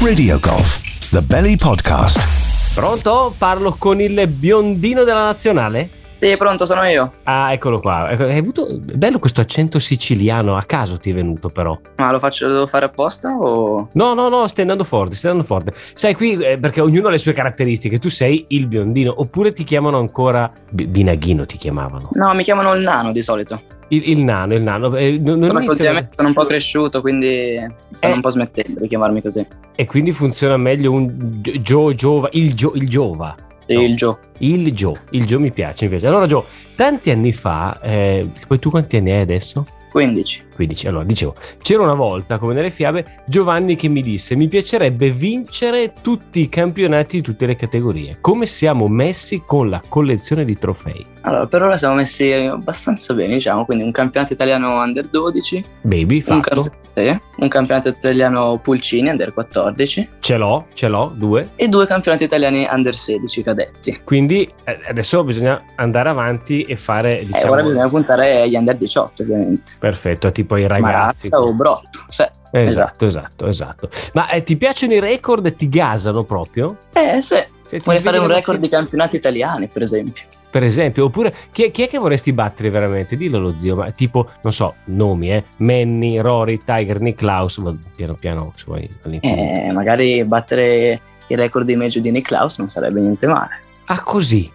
Radio Golf, the Belly Podcast. Pronto? Parlo con il biondino della nazionale? Sì, pronto, sono io. Ah, eccolo qua. Hai avuto bello questo accento siciliano, a caso ti è venuto però. Ma lo devo fare apposta o? No, stai andando forte. Sai qui, perché ognuno ha le sue caratteristiche, tu sei il biondino, oppure ti chiamano ancora Binaghino, ti chiamavano? No, mi chiamano il nano di solito. Il nano. Ultimamente sono un po' cresciuto, quindi stanno un po' smettendo di chiamarmi così. E quindi funziona meglio un Giova. Il Giova. Sì, No. Il Gio. Il Gio mi piace. Allora Gio, tanti anni fa, poi tu quanti anni hai adesso? 15. Allora, dicevo, c'era una volta, come nelle fiabe, Giovanni che mi disse: mi piacerebbe vincere tutti i campionati di tutte le categorie. Come siamo messi con la collezione di trofei? Allora, per ora siamo messi abbastanza bene, diciamo, quindi un campionato italiano under 12. Baby, fatto. Un campionato italiano Pulcini under 14. Ce l'ho, 2. E 2 campionati italiani under 16 cadetti. Quindi adesso bisogna andare avanti e fare, diciamo... Ora bisogna puntare agli under 18, ovviamente. Perfetto, tipo ai ragazzi. Marazza o Brotto, sì. Esatto. Ma ti piacciono i record? Ti gasano proprio? Sì. Vuoi fare un record di campionati italiani, per esempio? Per esempio, oppure chi è che vorresti battere veramente? Dillo lo zio, ma tipo, non so, nomi, Manny, Rory, Tiger, Nicklaus, piano, se vuoi. Magari battere il record di meglio di Nicklaus non sarebbe niente male. Ah, così,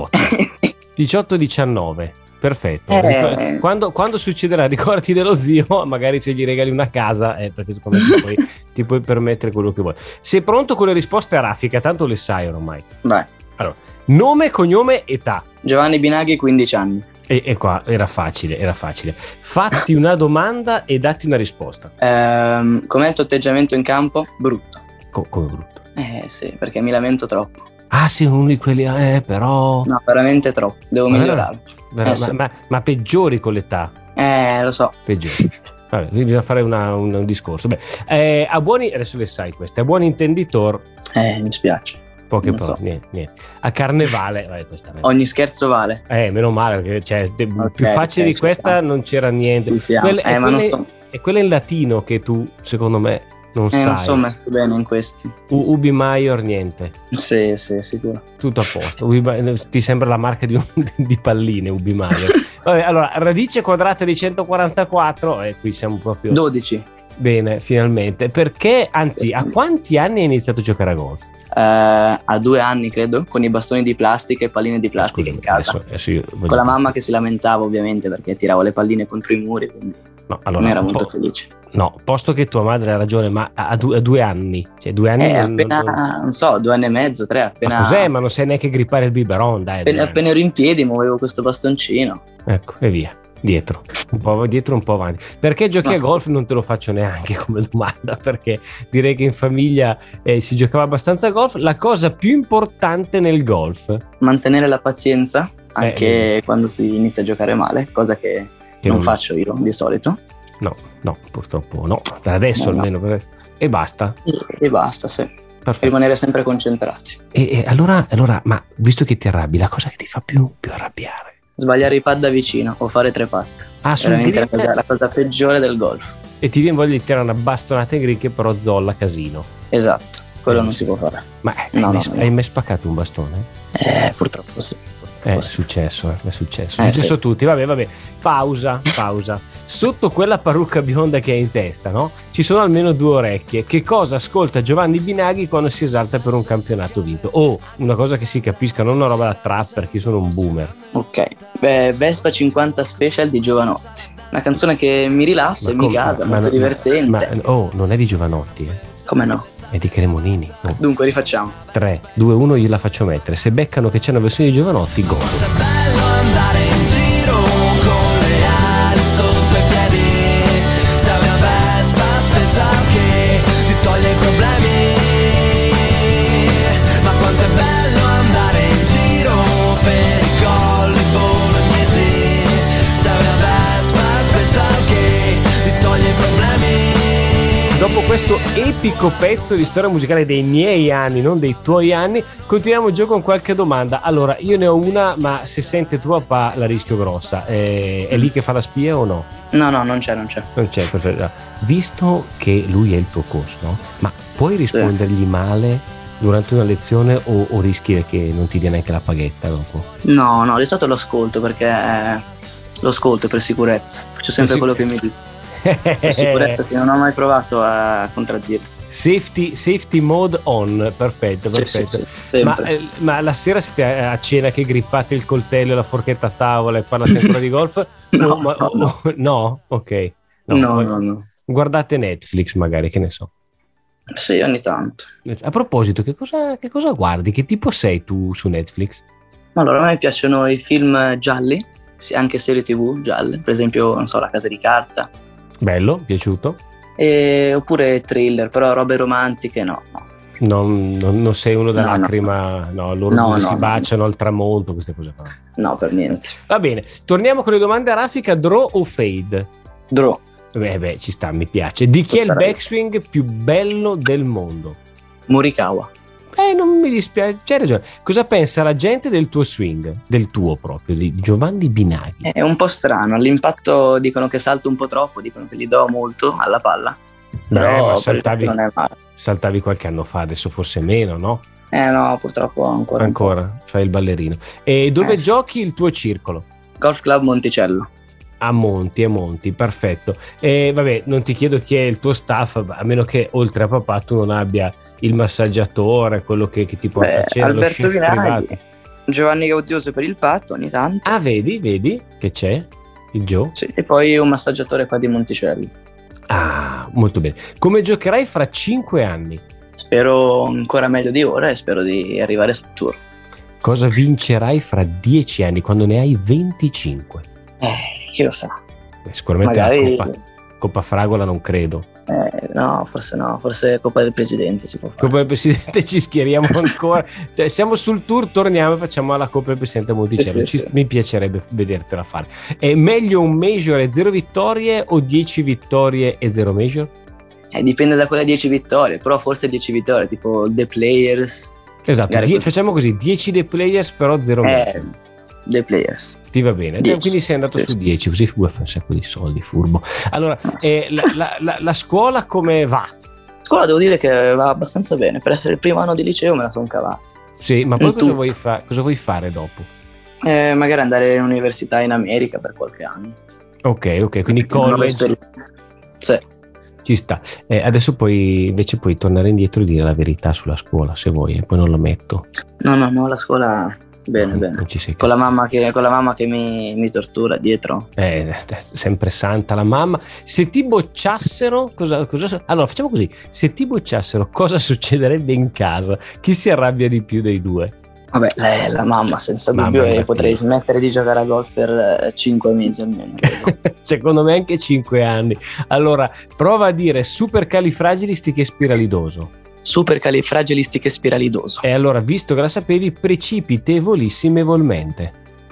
18-19. Perfetto. Quando succederà, ricordati dello zio, magari se gli regali una casa, perché secondo me ti puoi permettere quello che vuoi. Sei pronto con le risposte a raffica? Tanto le sai ormai. Vai. Allora, nome, cognome, età. Giovanni Binaghi, 15 anni. E qua era facile. Fatti una domanda e datti una risposta. Com'è il tuo atteggiamento in campo? Brutto. Come brutto? Sì, perché mi lamento troppo. Ah, sì, uno di quelli, però... No, veramente troppo, devo migliorare. Sì. Ma peggiori con l'età? Lo so. Peggiori. Vabbè, bisogna fare un discorso. Adesso le sai queste, a buon intenditor... Mi spiace. Poche parole, niente. A carnevale, questa ogni scherzo vale. Meno male, perché più facile di questa non c'era niente. È quella in latino che tu, secondo me, non sai. Non so metto bene in questi. Ubi Maior, niente. Sì, sicuro. Tutto a posto. Ti sembra la marca di palline, Ubi Maior. Vabbè, allora, radice quadrata di 144, qui siamo proprio... 12. Bene, finalmente. Perché, anzi, a quanti anni hai iniziato a giocare a golf? A 2 anni, credo, con i bastoni di plastica e palline di plastica in casa. Con la mamma che si lamentava, ovviamente, perché tiravo le palline contro i muri, quindi non era molto felice. No, posto che tua madre ha ragione, ma a 2 anni, cioè 2 anni non so, 2 anni e mezzo, 3 appena. Ma cos'è? Ma non sai neanche grippare il biberon, dai. Appena ero in piedi muovevo questo bastoncino. Ecco, e via. Dietro, un po' avanti. Perché giochi a golf? Non te lo faccio neanche come domanda, perché direi che in famiglia si giocava abbastanza a golf. La cosa più importante nel golf? Mantenere la pazienza, anche quando si inizia a giocare male, cosa che non faccio io di solito. No, purtroppo no, per adesso almeno. No. E basta? E basta, sì. Perfetto. Rimanere sempre concentrati. E allora, ma visto che ti arrabbi, la cosa che ti fa più arrabbiare? Sbagliare i pad da vicino o fare 3 putt. Veramente la cosa peggiore del golf. E ti viene voglia di tirare una bastonata in green che però zolla casino. Esatto, quello non si può fare. Ma hai mai spaccato un bastone? Purtroppo sì. È successo. È successo a tutti. Vabbè. Pausa. Sotto quella parrucca bionda che hai in testa, no? Ci sono almeno 2 orecchie. Che cosa ascolta Giovanni Binaghi quando si esalta per un campionato vinto? Una cosa che si capisca, non una roba da trap, perché io sono un boomer. Ok. Vespa 50 Special di Giovanotti. Una canzone che mi rilassa e mi gasa, molto divertente. Non è di Giovanotti, Come no? È di Cremonini. Dunque rifacciamo. 3, 2, 1, io la faccio mettere. Se beccano che c'è una versione di Giovanotti, gol. È bello andare in giro con le ali sotto i piedi. Sei una Vespa special che ti toglie i problemi. Ma quanto è bello andare in giro per i colli bolognesi. Sei una Vespa special che ti toglie i problemi. Dopo questo epico pezzo di storia musicale dei miei anni, non dei tuoi anni, continuiamo giù con qualche domanda. Allora, io ne ho una, ma se sente tuo papà la rischio grossa. È lì che fa la spia o no? No, non c'è. Non c'è, perfetto. Visto che lui è il tuo coach, no? Ma puoi rispondergli male durante una lezione o rischi che non ti dia neanche la paghetta dopo? No, di solito lo ascolto perché lo ascolto per sicurezza, faccio sempre quello che mi dice. Per sicurezza, sì, non ho mai provato a contraddirlo. Safety mode on, perfetto. Sì, ma la sera siete a cena che grippate il coltello e la forchetta a tavola e parlate ancora di golf? No? Ok. No. Guardate Netflix magari, che ne so. Sì, ogni tanto. A proposito, che cosa guardi? Che tipo sei tu su Netflix? Allora, a me piacciono i film gialli, anche serie TV gialle, per esempio, non so, La Casa di Carta. Bello, piaciuto? Oppure thriller, però robe romantiche no. Non sei uno da lacrima, loro si baciano al tramonto, queste cose qua. No, per niente. Va bene, torniamo con le domande a raffica. Draw o fade? Draw. Beh, ci sta, mi piace. Di chi è il backswing più bello del mondo? Morikawa. Non mi dispiace, c'hai ragione. Cosa pensa la gente del tuo swing? Del tuo proprio, di Giovanni Binaghi? È un po' strano, all'impatto dicono che salto un po' troppo, dicono che gli do molto alla palla. Però non è male. Saltavi qualche anno fa, adesso forse meno, no? No, purtroppo ancora fai il ballerino. E dove giochi il tuo circolo? Golf Club Monticello. A Monti, perfetto. E vabbè, non ti chiedo chi è il tuo staff, a meno che oltre a papà tu non abbia il massaggiatore, quello che ti porta a cena, Alberto Vinaghi, Giovanni Gaudioso per il patto ogni tanto. Ah, vedi che c'è il Joe? Sì, e poi un massaggiatore qua di Monticello. Ah, molto bene. Come giocherai fra 5 anni? Spero ancora meglio di ora e spero di arrivare sul tour. Cosa vincerai fra 10 anni, quando ne hai 25? Chi lo sa? Sicuramente magari... la Coppa Fragola non credo. No, forse Coppa del Presidente si può fare. Coppa del Presidente ci schieriamo ancora. Cioè, siamo sul tour, torniamo e facciamo la Coppa del Presidente a Monticello. Sì. Mi piacerebbe vedertela fare. È meglio un major e 0 vittorie o 10 vittorie e 0 major? Dipende da quelle 10 vittorie, però forse 10 vittorie, tipo The Players. Esatto, facciamo così, 10 The Players però 0 major. The Players. Ti va bene? 10. Quindi sei andato su 10, così vuoi fare un sacco di soldi, furbo. Allora, la scuola come va? La scuola devo dire che va abbastanza bene. Per essere il primo anno di liceo me la sono cavata. Sì, ma poi cosa vuoi fare dopo? Magari andare in università in America per qualche anno. Ok, quindi college. Sì. Ci sta. Adesso puoi tornare indietro e dire la verità sulla scuola, se vuoi, e poi non lo metto. No, la scuola... Bene. Non ci sei con la mamma che mi tortura dietro. Sempre santa la mamma. Se ti bocciassero, allora facciamo così: se ti bocciassero, cosa succederebbe in casa? Chi si arrabbia di più dei due? Vabbè, lei è la mamma, senza dubbio, e potrei smettere di giocare a golf per 5 mesi almeno. Secondo me anche 5 anni. Allora, prova a dire supercalifragilistichespiralidoso. Supercalifragilistichespiralidoso. E allora, visto che la sapevi, precipitevolissimevolmente.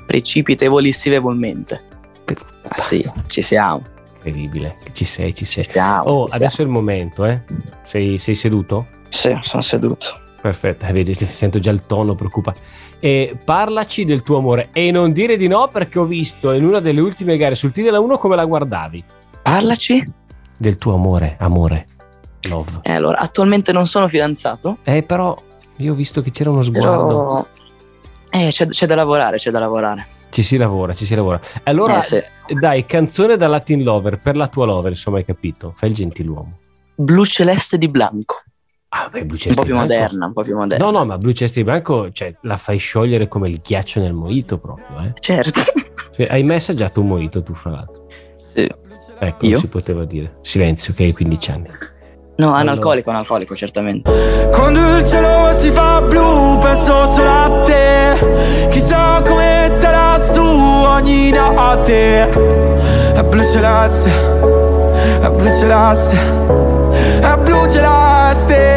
Sì, ci siamo. Incredibile, ci sei. Adesso è il momento, Sei seduto? Sì, sono seduto. Perfetto, vedi, sento già il tono preoccupato. E parlaci del tuo amore, e non dire di no, perché ho visto in una delle ultime gare sul T della 1 come la guardavi. Parlaci del tuo amore. Love. Allora, attualmente non sono fidanzato. Però io ho visto che c'era uno sguardo. C'è da lavorare. Ci si lavora. Allora, sì. Dai, canzone da Latin Lover per la tua lover, insomma, hai capito? Fai il gentiluomo. Blu Celeste di Blanco. Blu Celeste un po' più moderna. No, ma Blu Celeste di Blanco, cioè, la fai sciogliere come il ghiaccio nel mojito proprio, Certo. Cioè, hai mai assaggiato un mojito tu, fra l'altro? Sì. Ecco, io? Non si poteva dire. Silenzio, che hai 15 anni. No, analcolico, certamente. Quando il cielo si fa blu, penso solo a te. Chissà come starà su ogni notte. È blu celeste, è blu celeste, è blu celeste.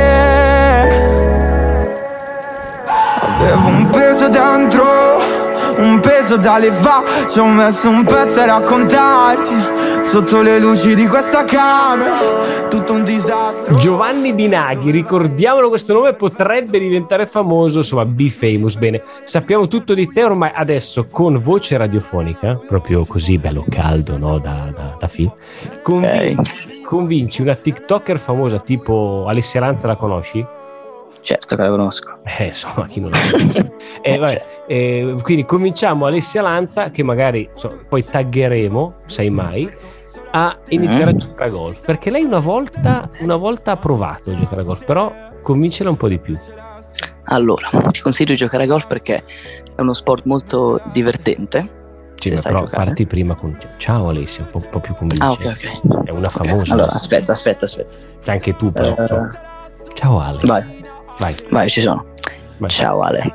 Avevo un peso dentro, un peso da levare. Ci ho messo un pezzo a raccontarti. Sotto le luci di questa camera, tutto un disastro. Giovanni Binaghi, ricordiamolo, questo nome potrebbe diventare famoso, insomma, be famous. Bene, sappiamo tutto di te ormai. Adesso con voce radiofonica, proprio così bello caldo, no? Da film. convinci una TikToker famosa tipo Alessia Lanza, la conosci? Certo che la conosco. Insomma, chi non la conosce. Quindi convinciamo Alessia Lanza, che magari poi taggeremo, sai mai, a iniziare a giocare a golf, perché lei una volta ha provato a giocare a golf, però convincela un po' di più. Allora, ti consiglio di giocare a golf perché è uno sport molto divertente. Sì, però parti prima con ciao Alessia, un po' più convincente. Ok. È una famosa. Allora, aspetta. Anche tu però. Ciao Ale. Vai, ci sono. Vai. Ciao Ale.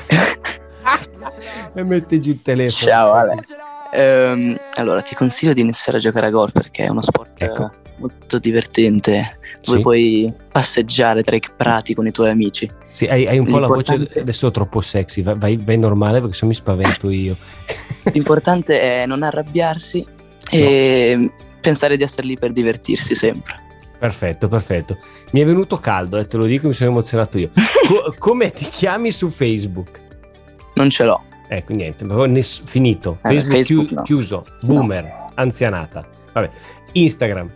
E mette giù il telefono. Ciao Ale. Allora, ti consiglio di iniziare a giocare a golf perché è uno sport molto divertente, dove puoi passeggiare tra i prati con i tuoi amici. Sì, hai un po' la voce adesso troppo sexy, vai normale perché se no mi spavento io. L'importante è non arrabbiarsi e pensare di essere lì per divertirsi sempre. Perfetto. Mi è venuto caldo, te lo dico, mi sono emozionato io. Come ti chiami su Facebook? Non ce l'ho. Ecco, niente, finito. Facebook no. Chiuso, boomer, anzianata. Vabbè. Instagram.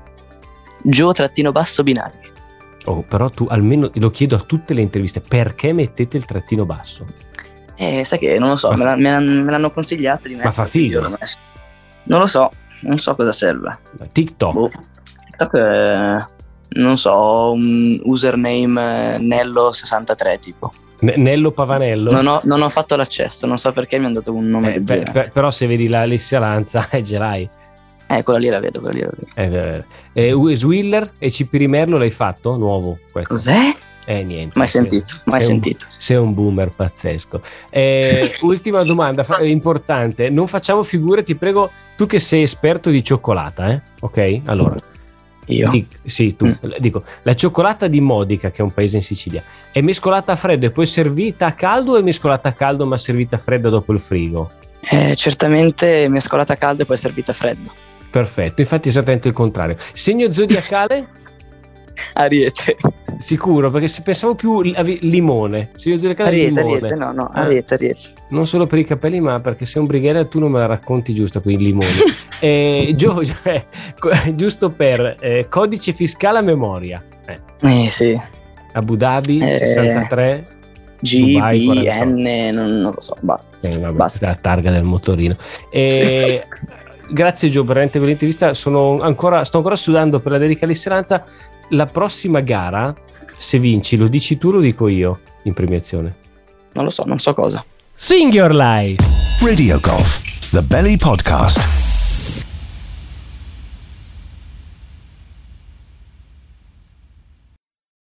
Gio_binaghi. Però tu almeno lo chiedo a tutte le interviste, perché mettete il trattino basso? Sai che non lo so, me l'hanno consigliato di me. Ma fa figo. Non lo so, non so cosa serve. TikTok. TikTok non so, un username Nello63 tipo. Nello Pavanello? Non ho fatto l'accesso, non so perché mi hanno dato un nome però se vedi la Alessia Lanza ce l'hai. Quella lì la vedo. Swiller e Cipirimerlo l'hai fatto? Nuovo questo. Cos'è? Niente. Mai sentito. Sei un boomer pazzesco. Ultima domanda importante. Non facciamo figure, ti prego, tu che sei esperto di cioccolata, ok? Allora. Io? Sì, tu. Dico, la cioccolata di Modica, che è un paese in Sicilia, è mescolata a freddo e poi servita a caldo o è mescolata a caldo ma servita a freddo dopo il frigo? Certamente mescolata a caldo e poi servita a freddo. Perfetto, infatti è esattamente il contrario. Segno zodiacale? Ariete. Sicuro, perché se pensavo più limone. Segno zodiacale Ariete, no, Ariete. Non solo per i capelli, ma perché sei un brighera tu non me la racconti giusta con i limoni. Giusto per codice fiscale a memoria. Sì. Abu Dhabi 63 GBN, non lo so, basta. La targa del motorino. Sì. Grazie Gio per l'intervista, sto ancora sudando per la dedica all'Esseranza. La prossima gara, se vinci, lo dici tu o lo dico io in premiazione? Non lo so, non so cosa. Sing Your Life. Radio Golf, the Belly Podcast.